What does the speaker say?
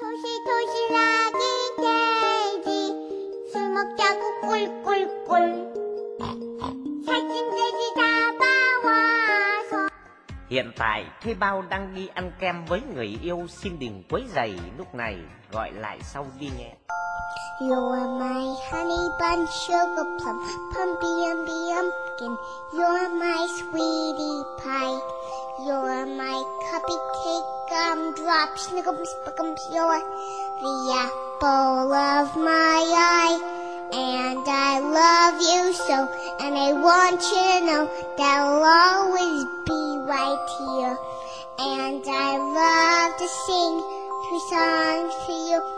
도시도시락이 돼지 술 먹자고 꿀꿀꿀 살찐 돼지 잡아와서. Hiện tại Thuê Bao đang đi ăn kem với người yêu, xin đừng quấy rầy lúc này, gọi lại sau đi nhé. You're my honey bun, sugar plum, pumpy umby umpkin. You're my sweetie pie. You're my cupcake, gumdrop, snickums, spickums. You're the apple of my eye. And I love you so, and I want you to know that I'll always be right here. And I love to sing 2 songs to you.